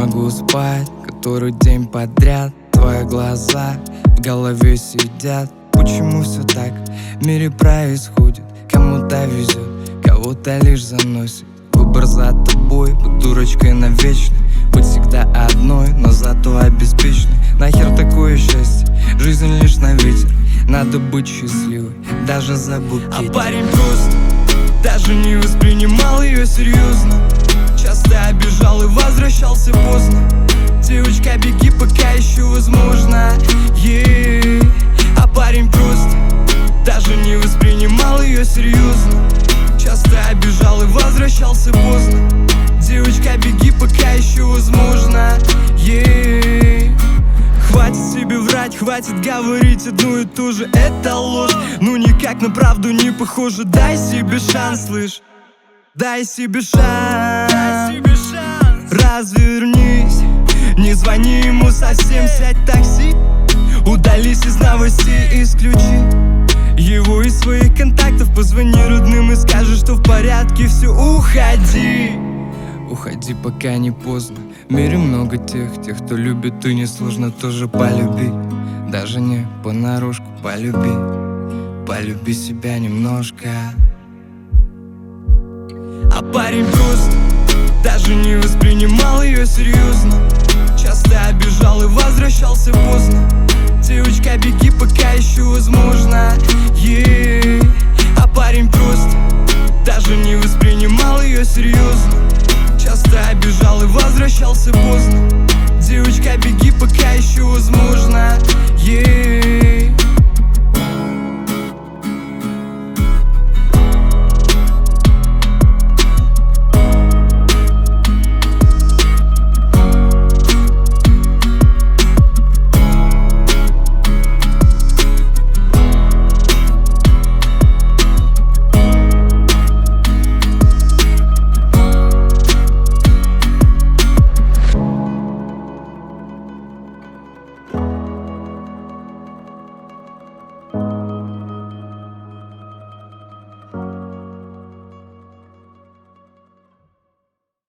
могу спать который день подряд. Твои глаза в голове сидят. Почему все так в мире происходит? Кому-то везет, кого-то лишь заносит. Выбор за тобой, быть дурочкой навечно. Быть всегда одной, но зато обеспеченной. Нахер такое счастье, жизнь лишь на ветер. Надо быть счастливой, даже за букет. А парень просто даже не воспринимал ее серьезно. Часто обижал и возвращался поздно. Девочка, беги, пока еще возможно. А парень просто даже не воспринимал ее серьезно. Часто обижал и возвращался поздно. Девочка, беги, пока еще возможно. Хватит себе врать, хватит говорить одну и ту же. Это ложь, ну никак на правду не похоже. Дай себе шанс, слышь, дай себе шанс. Развернись, не звони ему совсем. Сядь в такси, удались из новостей, исключи его из своих контактов. Позвони родным и скажи, что в порядке все. Уходи, уходи, пока не поздно. В мире много тех, кто любит, и несложно тоже полюбить. Даже не понарошку полюби, полюби себя немножко. А парень просто даже не воспринимал ее серьезно. Часто обижал и возвращался поздно. Девочка, беги, пока еще возможно. А парень просто даже не воспринимал ее серьезно. Часто обижал и возвращался поздно. Девочка, беги, пока еще возможно.